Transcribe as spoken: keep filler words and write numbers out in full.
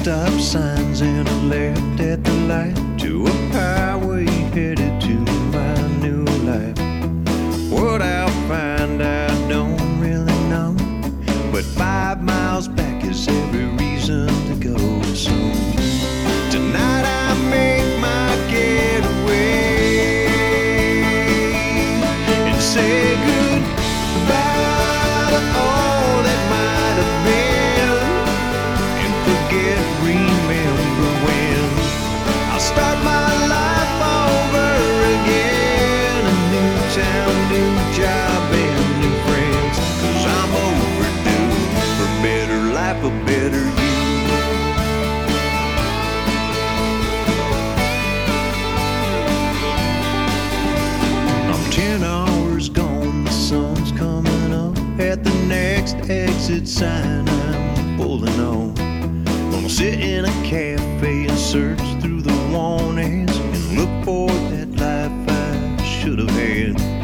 stop signs and a left at the light to a highway headed to my new life. What I'll find I don't really know, but five miles back is every reason to go. So tonight I make my getaway and say goodbye to all that might have been, and forget remember when I'll start my life over again. A new town, new job, and new friends, 'cause I'm overdue for better life, a better you. I'm ten hours gone, the sun's coming up at the next exit sign I'm pulling on. Gonna sit in a cafe and search through the warnings and look for that life I should have had.